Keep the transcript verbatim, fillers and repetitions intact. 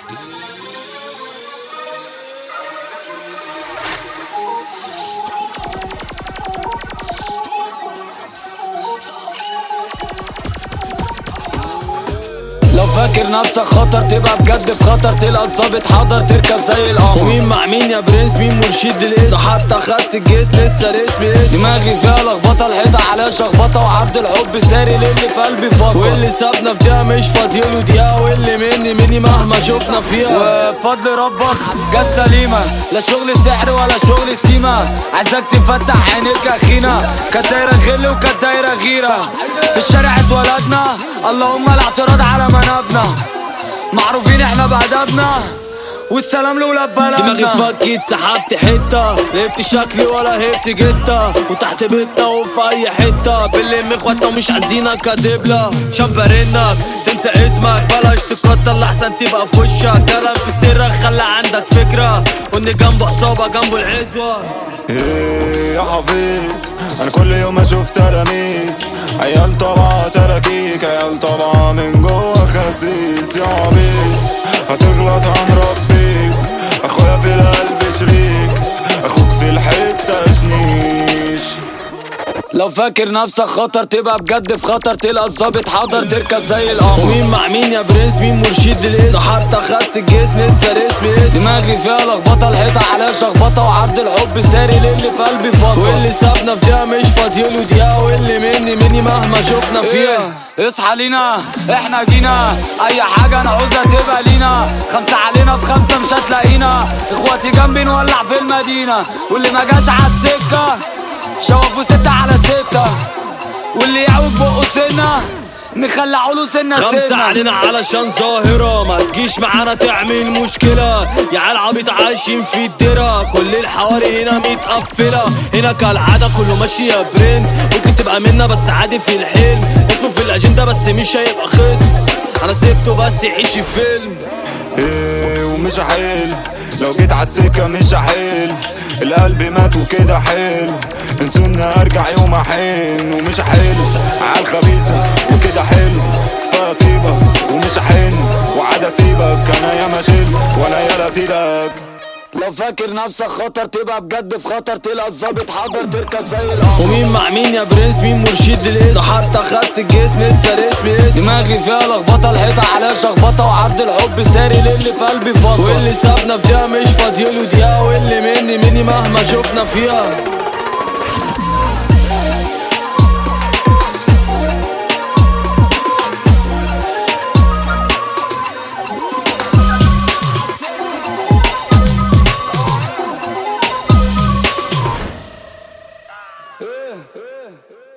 لو فاكر نفسك خطر تبقى بجد في خطر، تلقى الظابط حضر تركب زي القمر. ومين مع مين يا برنس، مين مرشد للاسم، ده حتى خس الجسم لسه الاسم اسم. دماغي فيها لخبطه، الحيطه عليها شخبطه، وعرض الحب ساري للي في قلبي فقط. واللي سابنا في دقيقه مش فاضيله دقيقه، واللي مني مني مهما شفنا فيها. وبفضل ربك جت سليمه، لا شغل سحر ولا شغل سيما، عايزك تفتح عينيك يا اخينا. كانت دايره غل وكانت دايره غيره، في الشارع اتولدنا اللهم لا اعتراض على منابنا، معروفين احنا بأدبنا والسلام لولاد بلدنا. دماغي فكت سحبت حته، لقيت شكلي ولا هبت جته، وتحت بيتنا وفي اي حته بنلم اخواتنا ومش عايزينك هتبلى. شمبرينك تنسى اسمك، بلاش تكتر لحسن تبقى في وشك، كلام في سرك خلى عندك فكره، وان جنبه عصابه جنبه العزوه. ايه يا حفيظ انا كل يوم اشوف تلاميذ، عيال طبعا تراكيك، عيال طبعا من جوه خسيس. يا عبيد هتغلط هنربيك، اخويا في القلب شريك، اخوك في الحته شنيش. لو فاكر نفسك خطر تبقى بجد في خطر، تلقى الظابط حضر تركب زي القمر. ومين مع مين يا برنس، مين مرشد للاسم، ده حتى خس الجسم لسه الاسم اسم. دماغي فيها لخبطه، الحيطه عليها شخبطه، وعرض الحب ساري للي في قلبي فقط. واللي سابنا في دقيقه مش فاضيله دقيقه، واللي مني مني مهما شفنا فيها. إيه اصحى لينا احنا جينا، اي حاجه نعوزها تبقى لينا، خمسه علينا في خمسه مش هتلاقينا، اخواتي جنبي نولع في المدينه، واللي ما جاش على السكه شوفوا ستة على ستة، واللي يعوج بقه سنة نخلعوا له سنة سنة. خمسة علينا علشان ظاهرة، ما تجيش معانا تعمل مشكلة، يا عيال عبيط عايشين في الدرة، كل الحواري هنا متقفلة، هنا كالعادة كله ماشي يا برنس، ممكن تبقى منا بس عادي في الحلم، اسمه في الأجندة بس مش هيبقى خصم، أنا سيبته بس يعيش فيلم. ايه ومش هحل لو جيت عالسكة مش هحل، القلب مات وكده حلو، انسوني ارجع يوم احن، ومش هحل عال خبيثة وكده حلو، كفاية طيبة ومش هحن، وعاد اسيبك انا يا ماشل وانا يا سيدك. لو فاكر نفسك خطر تبقى بجد في خطر، تلقى الظابط حضر تركب زي القمر. ومين مع مين يا برنس، مين مرشد للاسم، ده حتى خس الجسم لسه الاسم اسم. دماغي فيها لخبطه، الحيطه عليها شخبطه، وعرض الحب ساري للي في قلبي فقط. واللي سابنا في دقيقه مش فاضيله دقيقه، واللي مني مني مهما شفنا فيها. ايه ايه